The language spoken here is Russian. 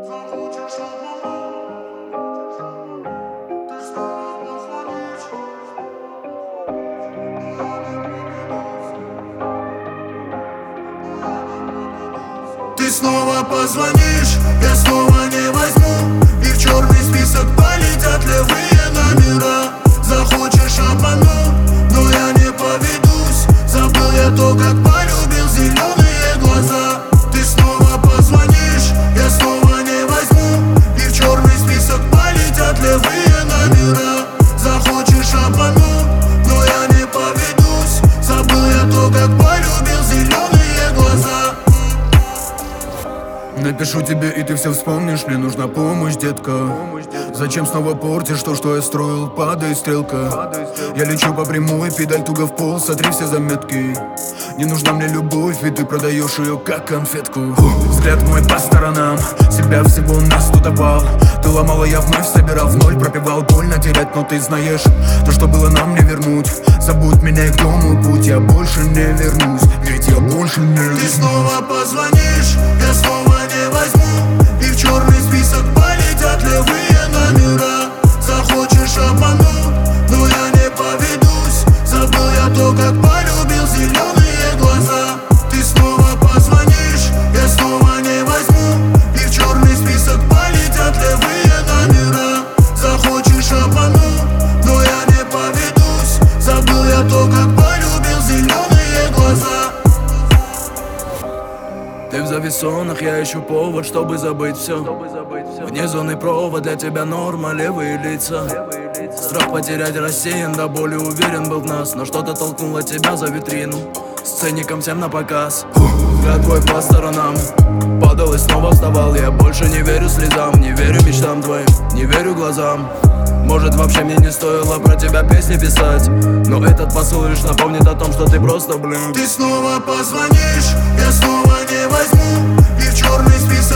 Ты снова позвонишь, я снова не возьму, и в черный список полетят левые номера. Захочешь обмануть, но я не поведусь. Забыл я то, как полюбил зеленые глаза. Ты снова позвонишь, я снова не возьму, и в черный список полетят левые номера. Захочешь обмануть, но я не поведусь. Забыл я то, как полюбил зеленые глаза. Напишу тебе, и ты все вспомнишь. Мне нужна помощь, детка. Зачем снова портишь то, что я строил? Падает стрелка. Я лечу по прямой, педаль туго в пол, сотри все заметки. Не нужна мне любовь, ведь ты продаешь ее как конфетку. Взгляд мой по сторонам, себя всего нас тут опал. Ты ломала, я вновь собирал в ноль, пропивал, больно терять, но ты знаешь, то, что было, нам не вернуть. Забудь меня и к дому путь, я больше не вернусь, ведь я больше не вернусь. Ты снова позвонишь, я снова не возьму, и в черный список полетят левые номера. Захочешь обмануть, но я не поведусь. Забыл я то, как полюбил зеленые глаза. Ты снова позвонишь, я снова не возьму, и в черный список полетят левые номера. Захочешь обмануть, но я не поведусь. Забыл я то, как полюбил зеленые глаза. Ты в зависонах, я ищу повод, чтобы забыть все. Вне зоны провод, для тебя норма, левые лица. Страх потерять рассеян, до боли уверен был в нас, но что-то толкнуло тебя за витрину, сцеником всем на показ. Взгляд твой по сторонам, падал и снова вставал. Я больше не верю слезам, не верю мечтам твоим, не верю глазам. Может, вообще мне не стоило про тебя песни писать, но этот посыл лишь напомнит о том, что ты просто, блин. Ты снова позвонишь, я снова не возьму, и в черный список